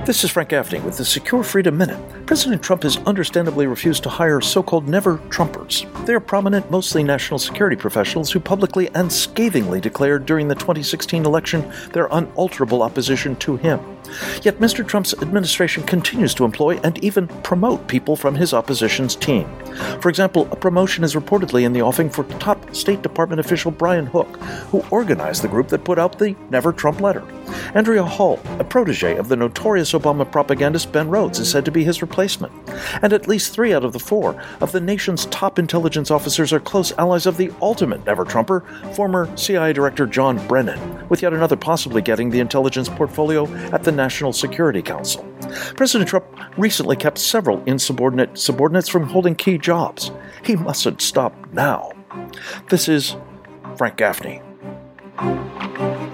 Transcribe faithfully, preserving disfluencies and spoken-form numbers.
This is Frank Gaffney with the Secure Freedom Minute. President Trump has understandably refused to hire so-called never-Trumpers. They are prominent, mostly national security professionals who publicly and scathingly declared during the twenty sixteen election their unalterable opposition to him. Yet Mister Trump's administration continues to employ and even promote people from his opposition's team. For example, a promotion is reportedly in the offing for top State Department official Brian Hook, who organized the group that put out the Never Trump letter. Andrea Hall, a protege of the notorious Obama propagandist Ben Rhodes, is said to be his replacement. And at least three out of the four of the nation's top intelligence officers are close allies of the ultimate Never-Trumper, former C I A Director John Brennan, with yet another possibly getting the intelligence portfolio at the National Security Council. President Trump recently kept several insubordinate subordinates from holding key jobs. He mustn't stop now. This is Frank Gaffney.